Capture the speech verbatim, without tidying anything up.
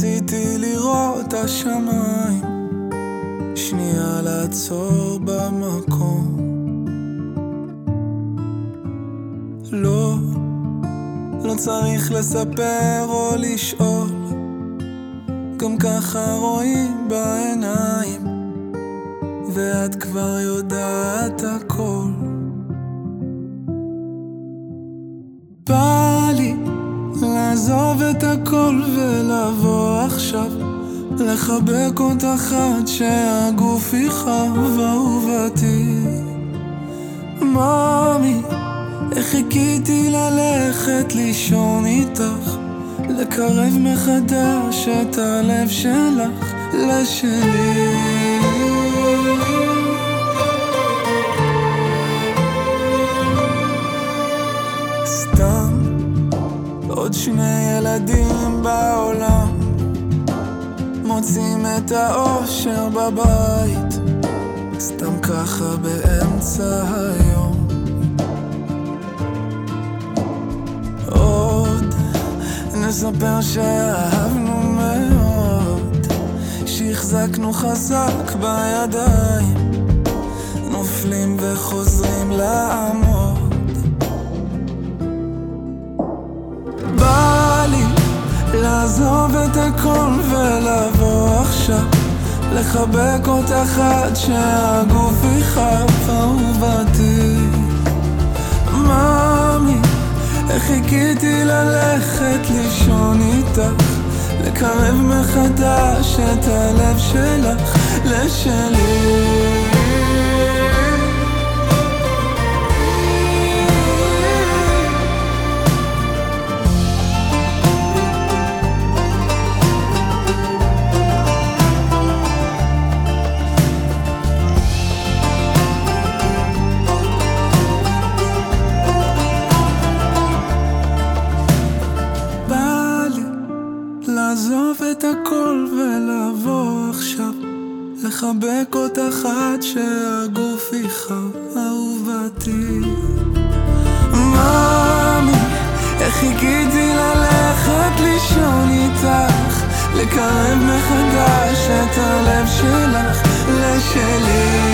רציתי לראות את השמיים, שנייה לעצור במקום. לא, לא צריך לספר או לשאול, גם ככה רואים בעיניים, ואת כבר יודעת הכל. בא לי לעזוב את הכל ולבוא עכשיו, לחבק אותך עד שהגוף יכאב. אהובתי מאמי, איך חיכיתי ללכת לישון איתך, לקרב מחדש את הלב שלך לשלי. סתם עוד שני ילדים בעולם, מוצאים את האושר בבית, סתם ככה באמצע היום. עוד נספר שאהבנו מאוד, שהחזקנו חזק בידיים, נופלים וחוזרים לעמוד. בא לי לעזוב את הכל ולבוא עכשיו, לחבק אותך עד שהגוף יכאב. אהובתי מאמי, איך חיכיתי ללכת לישון איתך, לקרב מחדש את הלב שלך לשלי. לעזוב את הכל ולבוא עכשיו, לחבק אותך עד שהגוף יכאב. אהובתי מאמי, איך חיכיתי ללכת לישון איתך, לקרב מחדש את הלב שלך לשלי.